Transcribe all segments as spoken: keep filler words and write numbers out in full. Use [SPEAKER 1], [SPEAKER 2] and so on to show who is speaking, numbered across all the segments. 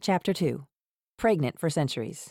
[SPEAKER 1] Chapter two. Pregnant for Centuries.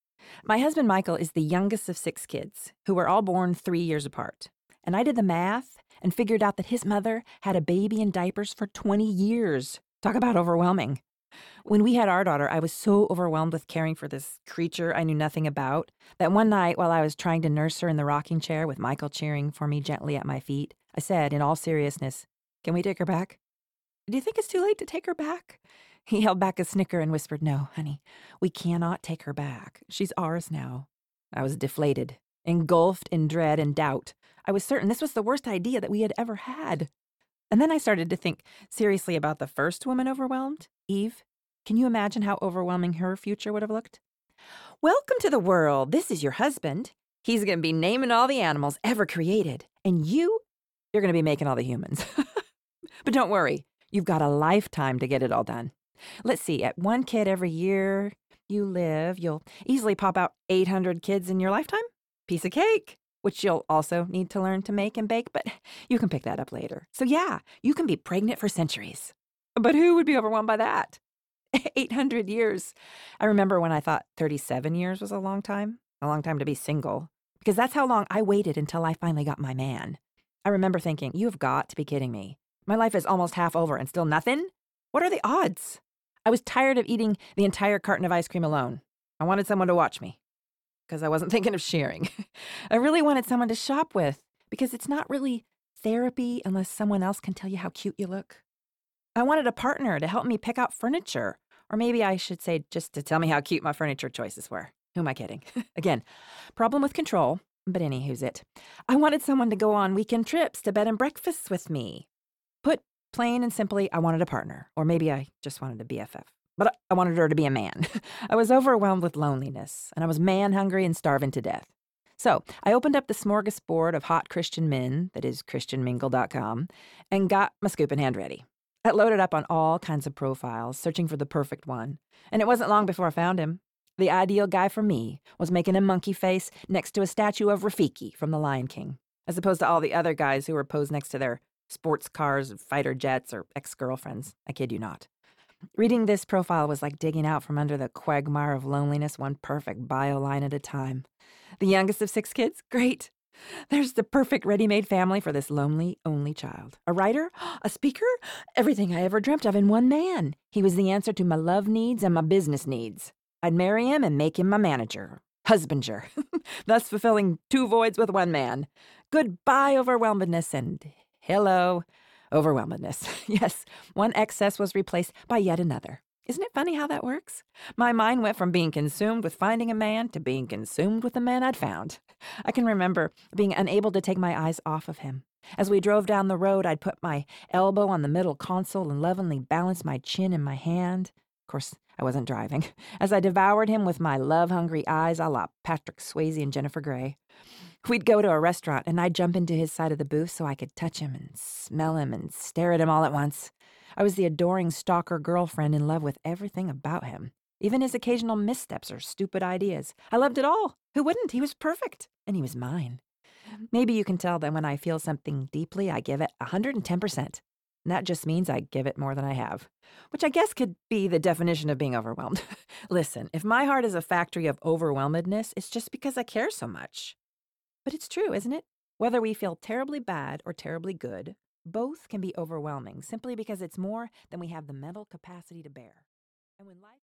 [SPEAKER 1] My husband Michael is the youngest of six kids, who were all born three years apart. And I did the math and figured out that his mother had a baby in diapers for twenty years. Talk about overwhelming. When we had our daughter, I was so overwhelmed with caring for this creature I knew nothing about that one night, while I was trying to nurse her in the rocking chair with Michael cheering for me gently at my feet, I said, in all seriousness, "Can we take her back?" "Do you think it's too late to take her back?" He held back a snicker and whispered, "No, honey, we cannot take her back. She's ours now." I was deflated, engulfed in dread and doubt. I was certain this was the worst idea that we had ever had. And then I started to think seriously about the first woman overwhelmed, Eve. Can you imagine how overwhelming her future would have looked? "Welcome to the world. This is your husband. He's going to be naming all the animals ever created. And you, you're going to be making all the humans." But don't worry. You've got a lifetime to get it all done. Let's see, at one kid every year you live, you'll easily pop out eight hundred kids in your lifetime. Piece of cake, which you'll also need to learn to make and bake, but you can pick that up later. So yeah, you can be pregnant for centuries. But who would be overwhelmed by that? eight hundred years. I remember when I thought thirty-seven years was a long time, a long time to be single, because that's how long I waited until I finally got my man. I remember thinking, you've got to be kidding me. My life is almost half over and still nothing? What are the odds? I was tired of eating the entire carton of ice cream alone. I wanted someone to watch me because I wasn't thinking of sharing. I really wanted someone to shop with because it's not really therapy unless someone else can tell you how cute you look. I wanted a partner to help me pick out furniture, or maybe I should say just to tell me how cute my furniture choices were. Who am I kidding? Again, problem with control, but anywho's it. I wanted someone to go on weekend trips to bed and breakfasts with me. Put plain and simply, I wanted a partner, or maybe I just wanted a B F F. But I wanted her to be a man. I was overwhelmed with loneliness, and I was man-hungry and starving to death. So I opened up the smorgasbord of hot Christian men, that is christian mingle dot com, and got my scoop in hand ready. I loaded up on all kinds of profiles, searching for the perfect one. And it wasn't long before I found him. The ideal guy for me was making a monkey face next to a statue of Rafiki from The Lion King, as opposed to all the other guys who were posed next to their sports cars, fighter jets, or ex-girlfriends. I kid you not. Reading this profile was like digging out from under the quagmire of loneliness, one perfect bio line at a time. The youngest of six kids? Great. There's the perfect ready-made family for this lonely, only child. A writer? A speaker? Everything I ever dreamt of in one man. He was the answer to my love needs and my business needs. I'd marry him and make him my manager. Husbanger. Thus fulfilling two voids with one man. Goodbye, overwhelmedness, and hello, overwhelmedness. Yes, one excess was replaced by yet another. Isn't it funny how that works? My mind went from being consumed with finding a man to being consumed with the man I'd found. I can remember being unable to take my eyes off of him. As we drove down the road, I'd put my elbow on the middle console and lovingly balance my chin in my hand. Of course, I wasn't driving. As I devoured him with my love-hungry eyes a la Patrick Swayze and Jennifer Grey. We'd go to a restaurant, and I'd jump into his side of the booth so I could touch him and smell him and stare at him all at once. I was the adoring stalker girlfriend in love with everything about him, even his occasional missteps or stupid ideas. I loved it all. Who wouldn't? He was perfect, and he was mine. Maybe you can tell that when I feel something deeply, I give it one hundred ten percent. And that just means I give it more than I have, which I guess could be the definition of being overwhelmed. Listen, if my heart is a factory of overwhelmedness, it's just because I care so much. But it's true, isn't it? Whether we feel terribly bad or terribly good, both can be overwhelming simply because it's more than we have the mental capacity to bear. And when life